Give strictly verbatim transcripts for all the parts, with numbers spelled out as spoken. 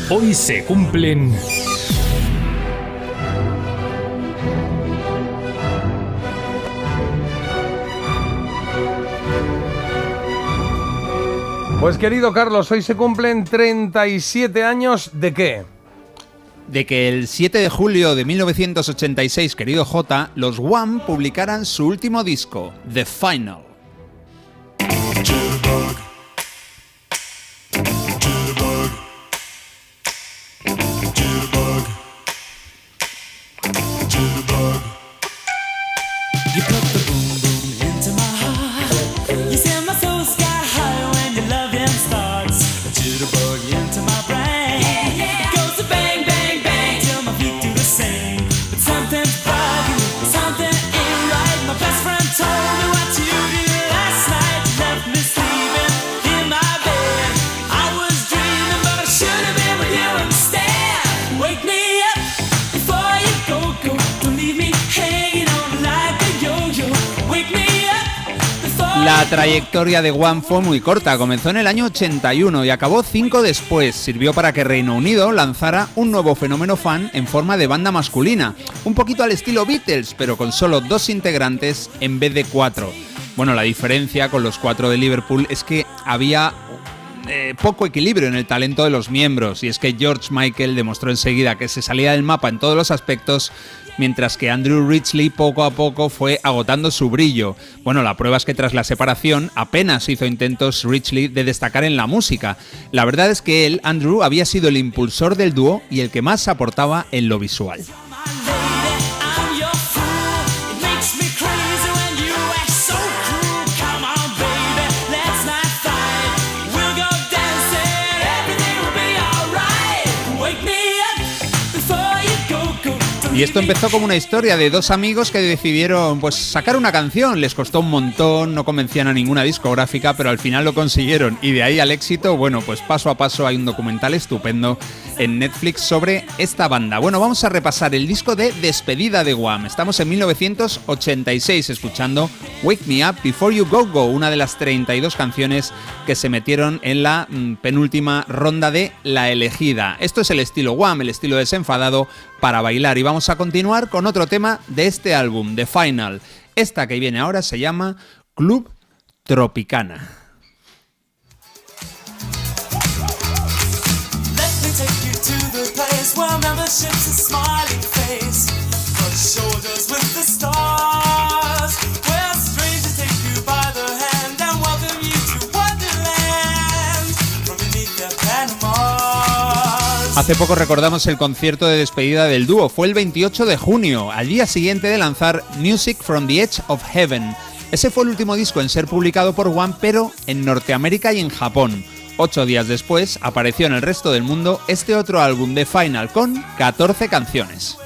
Hoy se cumplen... Pues querido Carlos, hoy se cumplen treinta y siete años ¿de qué? De que el siete de julio de mil novecientos ochenta y seis, querido J, los Wham publicaran su último disco, The Final. La trayectoria de Wham fue muy corta, comenzó en el año ochenta y uno y acabó cinco después. Sirvió para que Reino Unido lanzara un nuevo fenómeno fan en forma de banda masculina, un poquito al estilo Beatles, pero con solo dos integrantes en vez de cuatro. Bueno, la diferencia con los cuatro de Liverpool es que había eh, poco equilibrio en el talento de los miembros, y es que George Michael demostró enseguida que se salía del mapa en todos los aspectos, mientras que Andrew Ridgeley poco a poco fue agotando su brillo. Bueno, la prueba es que tras la separación apenas hizo intentos Ridgeley de destacar en la música. La verdad es que él, Andrew, había sido el impulsor del dúo y el que más aportaba en lo visual. Y esto empezó como una historia de dos amigos que decidieron pues sacar una canción. Les costó un montón, no convencían a ninguna discográfica, pero al final lo consiguieron. Y de ahí al éxito, bueno, pues paso a paso hay un documental estupendo en Netflix sobre esta banda. Bueno, vamos a repasar el disco de despedida de Wham. Estamos en mil novecientos ochenta y seis escuchando Wake Me Up Before You Go Go, una de las treinta y dos canciones que se metieron en la mm, penúltima ronda de La Elegida. Esto es el estilo Wham, el estilo desenfadado para bailar, y vamos a continuar con otro tema de este álbum, The Final. Esta que viene ahora se llama Club Tropicana. Hace poco recordamos el concierto de despedida del dúo, fue el veintiocho de junio, al día siguiente de lanzar Music from the Edge of Heaven. Ese fue el último disco en ser publicado por Wham, pero en Norteamérica y en Japón. Ocho días después apareció en el resto del mundo este otro álbum de Final con catorce canciones.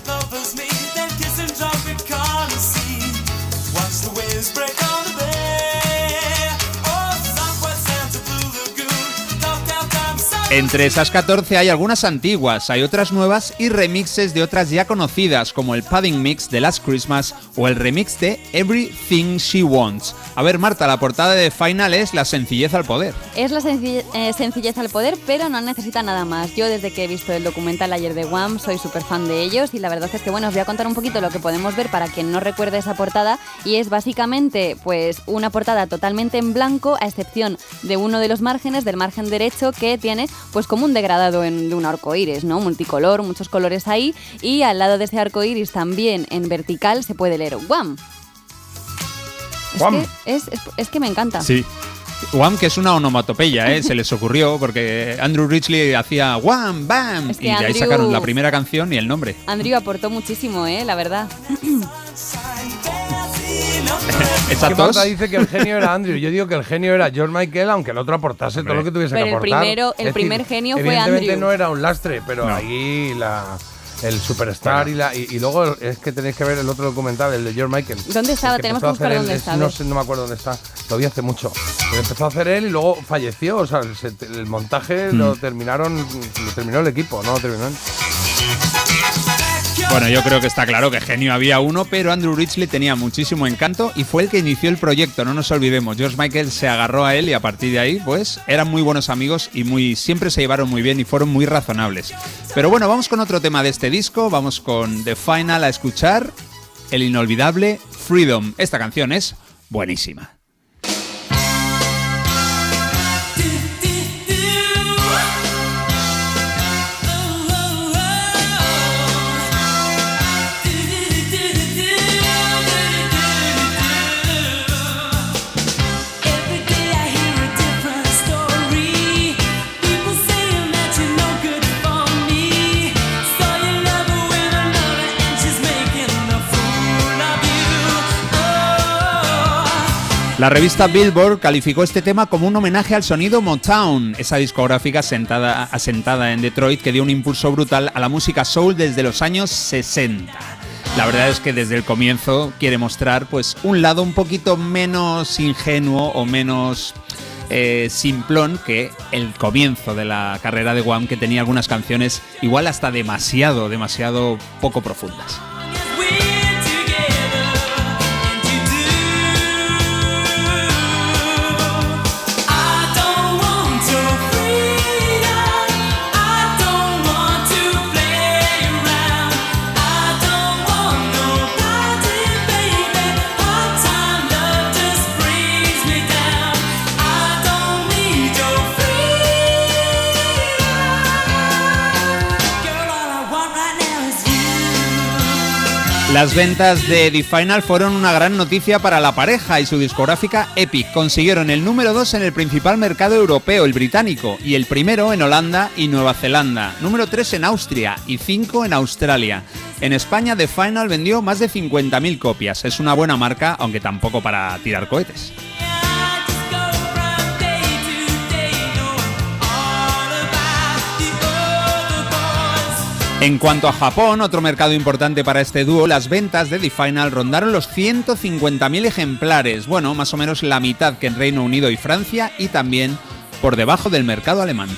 Entre esas catorce hay algunas antiguas, hay otras nuevas y remixes de otras ya conocidas, como el Pudding Mix de Last Christmas o el remix de Everything She Wants. A ver, Marta, la portada de Final es la sencillez al poder. Es la sencille- eh, sencillez al poder, pero no necesita nada más. Yo desde que he visto el documental ayer de Wham soy súper fan de ellos, y la verdad es que, bueno, os voy a contar un poquito lo que podemos ver para quien no recuerde esa portada, y es básicamente pues una portada totalmente en blanco, a excepción de uno de los márgenes, del margen derecho, que tiene pues como un degradado en, de un arcoíris, ¿no? Multicolor, muchos colores ahí, y al lado de ese arcoíris también en vertical se puede leer Wham. Es Wham. que, es, es, es que me encanta. Sí. Wham, que es una onomatopeya, ¿eh? Se les ocurrió porque Andrew Ridgeley hacía Wham, Bam, Es que y de ahí Andrew- sacaron la primera canción y el nombre. Andrew aportó muchísimo, ¿eh? La verdad. Esa Que tos. Marta dice que el genio era Andrew. Yo digo que el genio era George Michael, aunque el otro aportase todo lo que tuviese Pero que el aportar. primero- el Es primer decir, genio fue evidentemente Andrew. no era un lastre, pero No. ahí la, el superstar y, la, y, y luego es que tenéis que ver el otro documental, el de George Michael. ¿Dónde estaba? El Tenemos empezó que a buscar hacer dónde él, está, es- a No ver. sé, no me acuerdo dónde está. Lo vi hace mucho. Lo empezó a hacer él y luego falleció. O sea, se- el montaje Mm. lo terminaron, lo terminó el equipo, no lo terminó él. Bueno, yo creo que está claro que genio había uno, pero Andrew Ridgeley tenía muchísimo encanto y fue el que inició el proyecto, no nos olvidemos. George Michael se agarró a él y a partir de ahí, pues, eran muy buenos amigos y muy siempre se llevaron muy bien y fueron muy razonables. Pero bueno, vamos con otro tema de este disco, vamos con The Final a escuchar el inolvidable Freedom. Esta canción es buenísima. La revista Billboard calificó este tema como un homenaje al sonido Motown, esa discográfica asentada, asentada en Detroit que dio un impulso brutal a la música soul desde los años sesenta. La verdad es que desde el comienzo quiere mostrar pues un lado un poquito menos ingenuo o menos eh, simplón que el comienzo de la carrera de Wham, que tenía algunas canciones igual hasta demasiado, demasiado poco profundas. Las ventas de The Final fueron una gran noticia para la pareja y su discográfica Epic. Consiguieron el número dos en el principal mercado europeo, el británico, y el primero en Holanda y Nueva Zelanda, número tres en Austria y cinco en Australia. En España The Final vendió más de cincuenta mil copias. Es una buena marca, aunque tampoco para tirar cohetes. En cuanto a Japón, otro mercado importante para este dúo, las ventas de The Final rondaron los ciento cincuenta mil ejemplares, bueno, más o menos la mitad que en Reino Unido y Francia, y también por debajo del mercado alemán.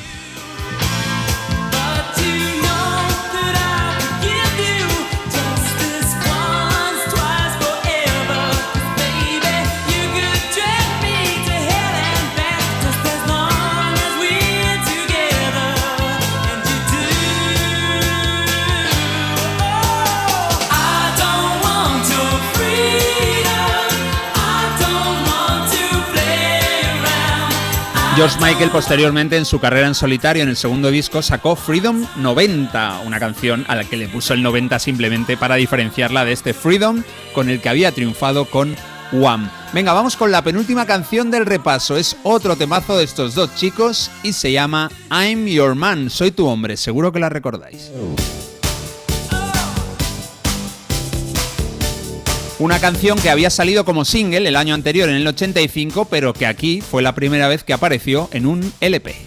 George Michael posteriormente en su carrera en solitario en el segundo disco sacó Freedom noventa, una canción a la que le puso el noventa simplemente para diferenciarla de este Freedom con el que había triunfado con Wham. Venga, vamos con la penúltima canción del repaso, es otro temazo de estos dos chicos y se llama I'm Your Man, soy tu hombre, seguro que la recordáis. Una canción que había salido como single el año anterior, en el ochenta y cinco, pero que aquí fue la primera vez que apareció en un L P.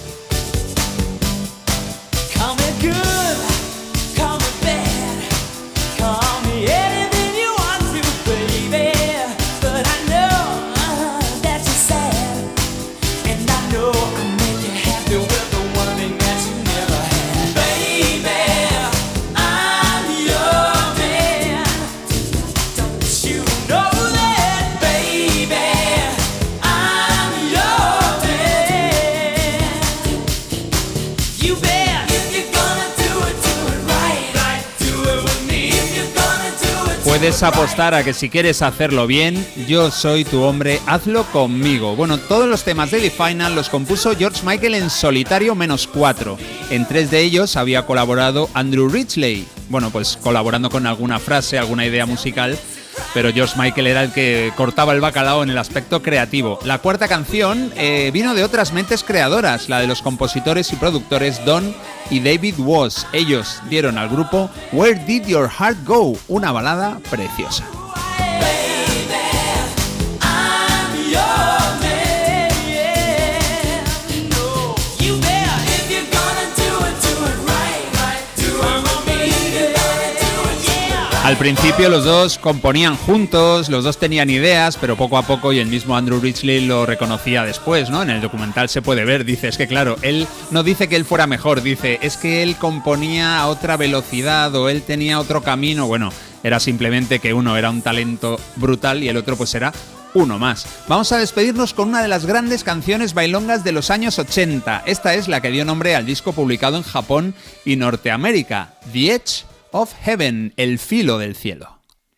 Puedes apostar a que si quieres hacerlo bien, yo soy tu hombre, hazlo conmigo. Bueno, todos los temas de The Final los compuso George Michael en solitario menos cuatro. En tres de ellos había colaborado Andrew Ridgeley. Bueno, pues colaborando con alguna frase, alguna idea musical, pero George Michael era el que cortaba el bacalao en el aspecto creativo. La cuarta canción eh, vino de otras mentes creadoras, la de los compositores y productores Don y David Was. Ellos dieron al grupo Where Did Your Heart Go, una balada preciosa. Al principio los dos componían juntos, los dos tenían ideas, pero poco a poco, y el mismo Andrew Ridgeley lo reconocía después, ¿no? En el documental se puede ver, dice, es que claro, él no dice que él fuera mejor, dice, es que él componía a otra velocidad o él tenía otro camino, bueno, era simplemente que uno era un talento brutal y el otro pues era uno más. Vamos a despedirnos con una de las grandes canciones bailongas de los años ochenta. Esta es la que dio nombre al disco publicado en Japón y Norteamérica, The Edge of Heaven, el filo del cielo.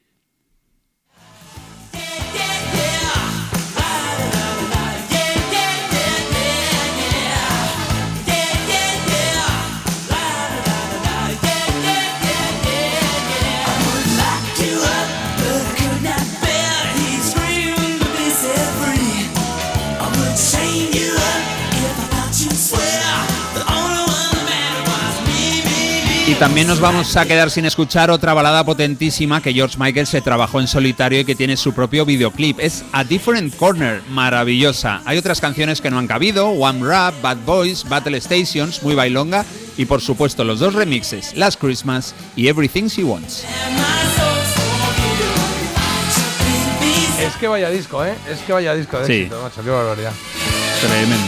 Y también nos vamos a quedar sin escuchar otra balada potentísima que George Michael se trabajó en solitario y que tiene su propio videoclip. Es A Different Corner, maravillosa. Hay otras canciones que no han cabido, One Rap, Bad Boys, Battle Stations, muy bailonga, y por supuesto los dos remixes, Last Christmas y Everything She Wants. Es que vaya disco, ¿eh? Es que vaya disco de sí. éxito, macho, qué barbaridad. Tremendo.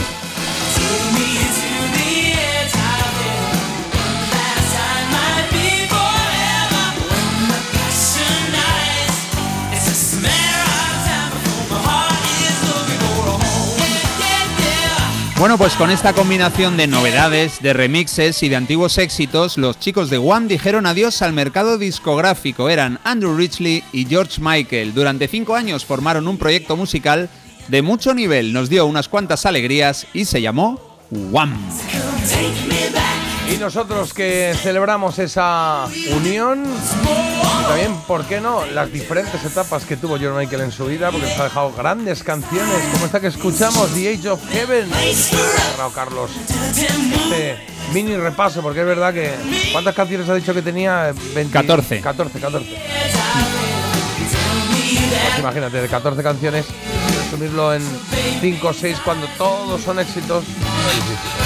Bueno, pues con esta combinación de novedades, de remixes y de antiguos éxitos, los chicos de Wham dijeron adiós al mercado discográfico. Eran Andrew Ridgeley y George Michael. Durante cinco años formaron un proyecto musical de mucho nivel. Nos dio unas cuantas alegrías y se llamó Wham. Y nosotros que celebramos esa unión y también, ¿por qué no?, las diferentes etapas que tuvo George Michael en su vida, porque nos ha dejado grandes canciones como esta que escuchamos, The Edge of Heaven. Cerrado, Carlos, este mini repaso, porque es verdad que ¿cuántas canciones ha dicho que tenía? veinte, catorce. catorce, catorce. Pues imagínate, de catorce canciones, resumirlo en cinco o seis cuando todos son éxitos, es difícil.